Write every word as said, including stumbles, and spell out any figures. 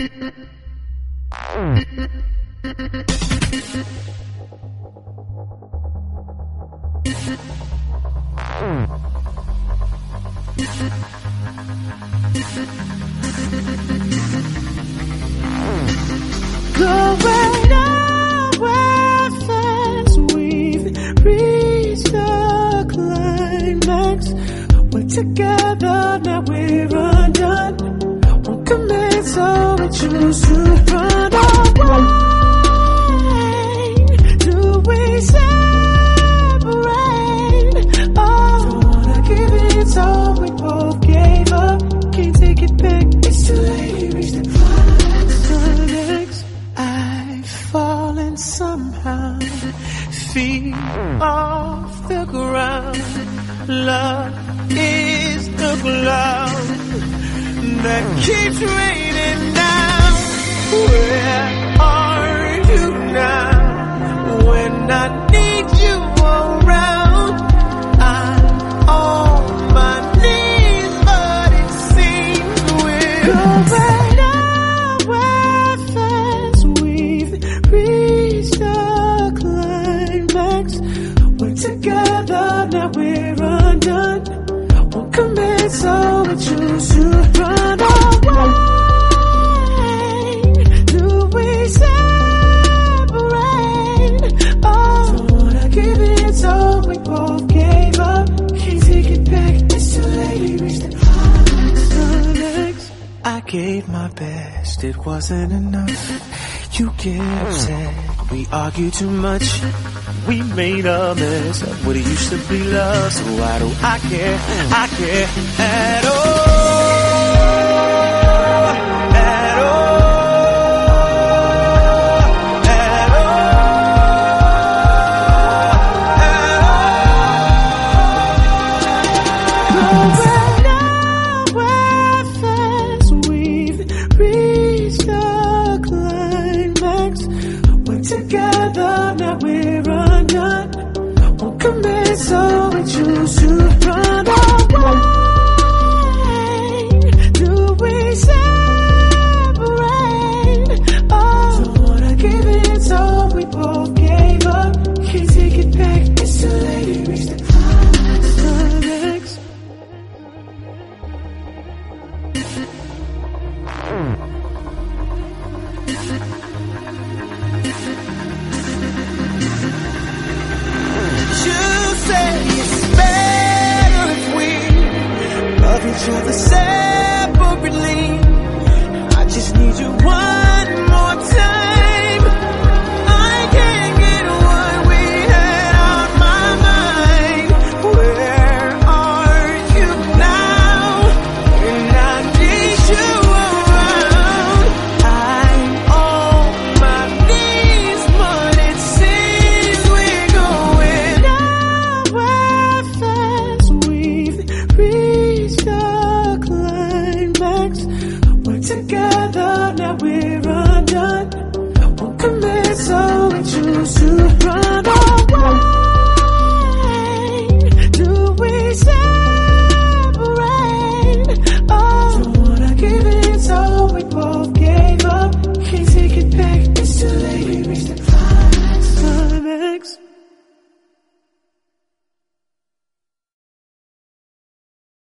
Going nowhere fast, we've reached the climax. We're together, now we're undone. Won't commit, so we choose to run away. Do we separate? Oh, don't wanna give it, so we both gave up. Can't take it back, it's too late, we reached the climax. I've fallen somehow, feet off the ground. Love is the cloud that keeps raining down. Where are you now? When I need you around, I'm on my knees, but it seems we're going nowhere fast. We've reached the climax. We're together, now we're undone. Won't commit, so we choose to run away. Do we separate? Oh, don't wanna give it, so we both gave up. Can't take it back, it's too late, we reached the climax. I gave my best, it wasn't enough. You get upset, we argue too much. We made a mess of what it used to be love. So why do I care? I care at all. At all. At all. Nowhere fast, we've reached the climax. We're together, now we're undone. Won't commit, so we choose to run away. Do we separate? Oh, don't wanna give it, so we both gave up. Can't take it back, it's too late, we reached the climax. Each other separately. I just need you one more time. I can't get what we had on my mind. Where are you now? And I need you around. I'm on my knees, but it seems we're going nowhere fast. We've reached the climax. We're together.